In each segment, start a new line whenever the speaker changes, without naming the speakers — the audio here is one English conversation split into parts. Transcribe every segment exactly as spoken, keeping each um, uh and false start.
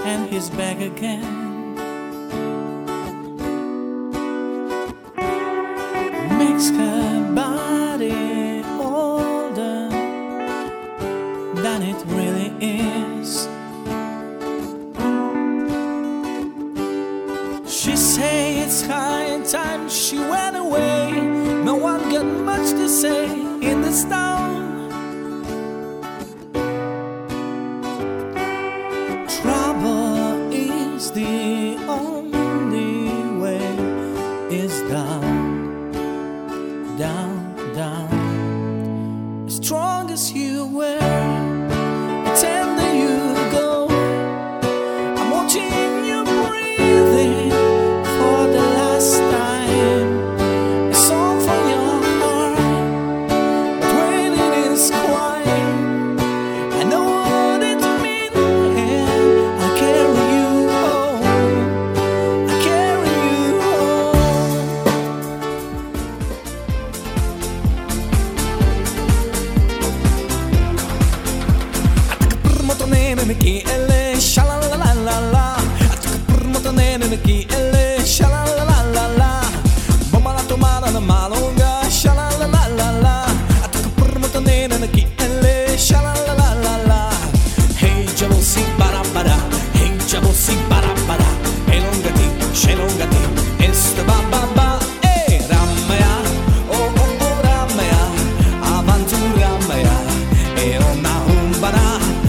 and he's back again. Makes her body older than it really is. She say it's high time she went away. No one got much to say in this town. Trouble is the only way, is down, down, down. As strong as you were, the tender you go. I'm watching you breathing for the last time. A song from your heart, but when it is quiet, I know what it means. I'll carry you home, I'll carry you home. Ki ele shala la la la la, atka purmota nene ki ele shala la la la la, bomba la tomada na malonga shala la la la la, atka purmota nene ki ele shala la la la la. Hey jealousy para para, hey jealousy para para, elongati shelongati esta ba ba ba, eh ramaya, oh oh oh ramaya, avantura ramaya, eh ona umbara.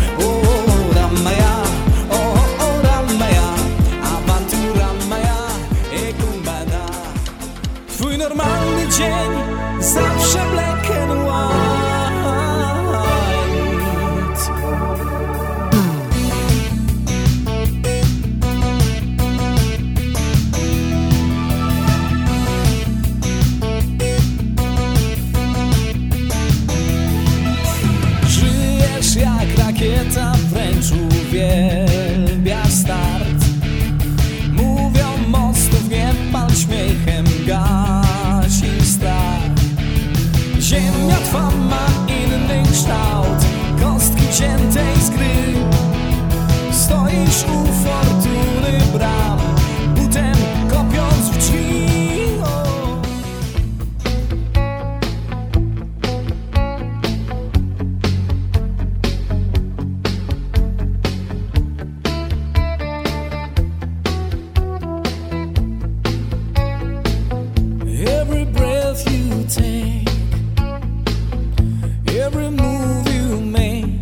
Twój normalny dzień zawsze black and white. Żyjesz jak rakieta, wręcz uwielbiasz start. Mówią mostów nie pal, śmiechem gasi strach. Ziemia twa ma inny kształt, kostki wziętej z gry. Stoisz u fortuny bram, butem kopiąc w drzwi. Every breath you take, every move you make,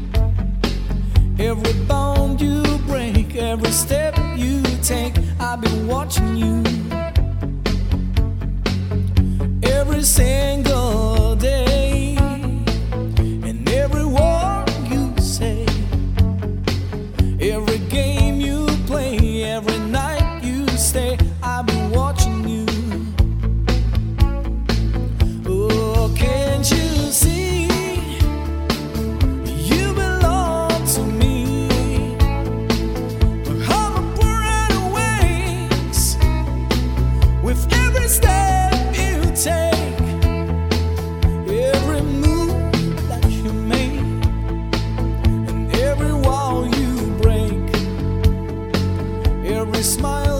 every bond you break, every step you take, I've been watching you. Every single day, and every word you say, every game you play, every night you stay, I've been watching you. Can't you see, you belong to me? How my brighter wings with every step you take, every move that you make, and every wall you break, every smile